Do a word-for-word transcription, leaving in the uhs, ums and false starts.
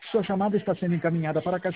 Sua chamada está sendo encaminhada para a caixa